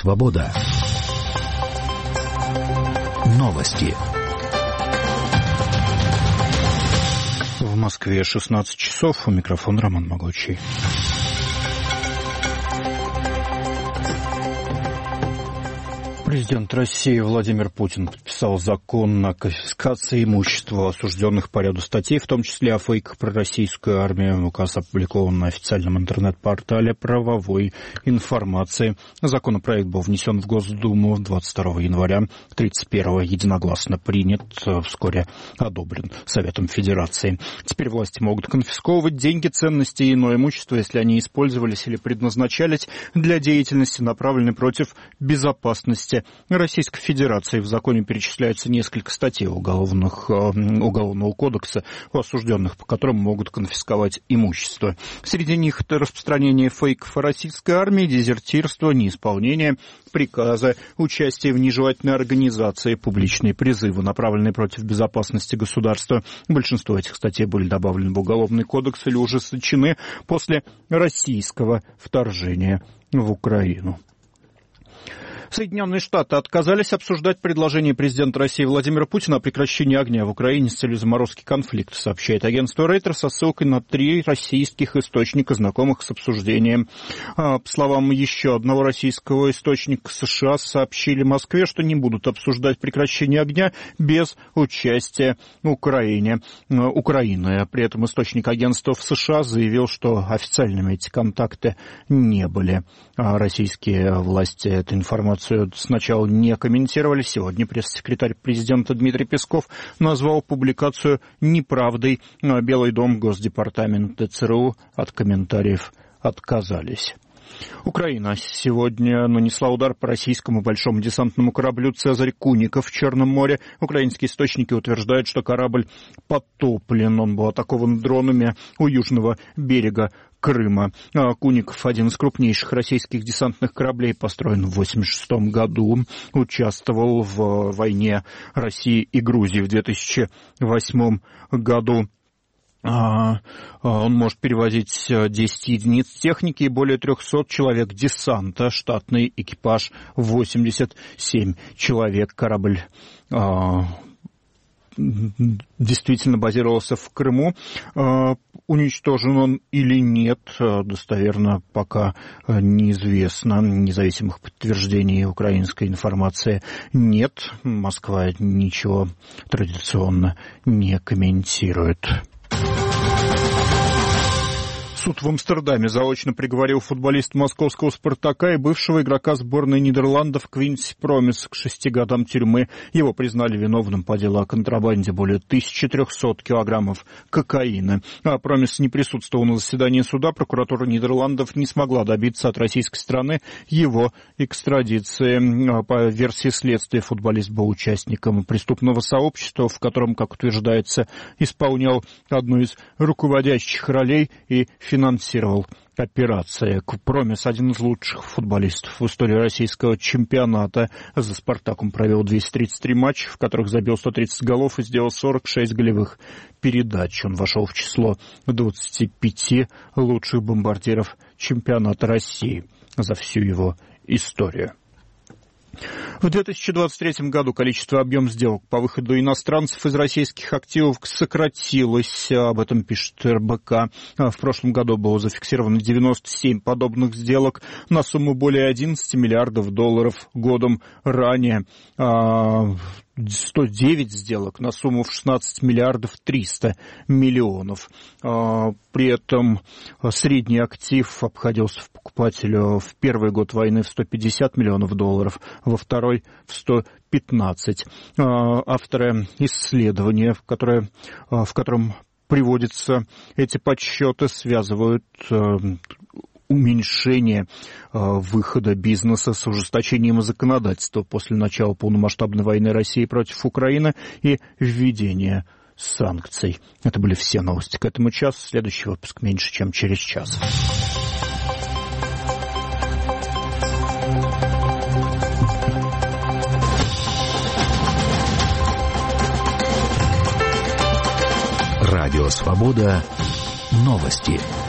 Свобода. Новости. В Москве 16 часов. У микрофона Роман Могучий. Президент России Владимир Путин подписал закон о конфискации имущества осужденных по ряду статей, в том числе о фейках про российскую армию. Указ опубликован на официальном интернет-портале правовой информации. Законопроект был внесен в Госдуму 22 января, 31 единогласно принят, вскоре одобрен Советом Федерации. Теперь власти могут конфисковывать деньги, ценности и иное имущество, если они использовались или предназначались для деятельности, направленной против безопасности Российской Федерации. В законе перечисляются несколько статей Уголовного кодекса у осужденных, по которым могут конфисковать имущество. Среди них это распространение фейков о российской армии, дезертирство, неисполнение приказа, участие в нежелательной организации, публичные призывы, направленные против безопасности государства. Большинство этих статей были добавлены в Уголовный кодекс или ужесточены после российского вторжения в Украину. Соединенные Штаты отказались обсуждать предложение президента России Владимира Путина о прекращении огня в Украине с целью заморозки конфликта, сообщает агентство Reuters со ссылкой на 3 российских источника, знакомых с обсуждением. По словам еще одного российского источника, США сообщили Москве, что не будут обсуждать прекращение огня без участия Украины. При этом источник агентства в США заявил, что официальными эти контакты не были. Российские власти эту информацию сначала не комментировали. Сегодня пресс-секретарь президента Дмитрий Песков назвал публикацию неправдой. Белый дом, Госдепартамент и ЦРУ от комментариев отказались. Украина сегодня нанесла удар по российскому большому десантному кораблю «Цезарь Куников» в Черном море. Украинские источники утверждают, что корабль потоплен. Он был атакован дронами у южного берега Крыма. Куников — один из крупнейших российских десантных кораблей, построен в 1986 году, участвовал в войне России и Грузии в 2008 году. Он может перевозить 10 единиц техники и более 300 человек десанта. Штатный экипаж 87 человек. Корабль действительно базировался в Крыму. Уничтожен он или нет, достоверно пока неизвестно. Независимых подтверждений украинской информации нет. Москва ничего традиционно не комментирует. Суд в Амстердаме заочно приговорил футболиста московского «Спартака» и бывшего игрока сборной Нидерландов Квинси Промеса к 6 годам тюрьмы. Его признали виновным по делу о контрабанде более 1300 килограммов кокаина. Промес не присутствовал на заседании суда. Прокуратура Нидерландов не смогла добиться от российской стороны его экстрадиции. По версии следствия, футболист был участником преступного сообщества, в котором, как утверждается, исполнял одну из руководящих ролей и финансировал операции. Промес — один из лучших футболистов в истории российского чемпионата. За «Спартак» он провел 233 матча, в которых забил 130 голов и сделал 46 голевых передач. Он вошел в число 25 лучших бомбардиров чемпионата России за всю его историю. В 2023 году объем сделок по выходу иностранцев из российских активов сократилось. Об этом пишет РБК. В прошлом году было зафиксировано 97 подобных сделок на сумму более 11 миллиардов долларов. Годом ранее 109 сделок на сумму в 16 миллиардов 300 миллионов. При этом средний актив обходился покупателю в первый год войны в 150 миллионов долларов, во второй в 115. Авторы исследования, в котором приводятся эти подсчеты, связывают уменьшение выхода бизнеса с ужесточением законодательства после начала полномасштабной войны России против Украины и введения санкций. Это были все новости к этому часу. Следующий выпуск меньше, чем через час. Радио «Свобода». Новости.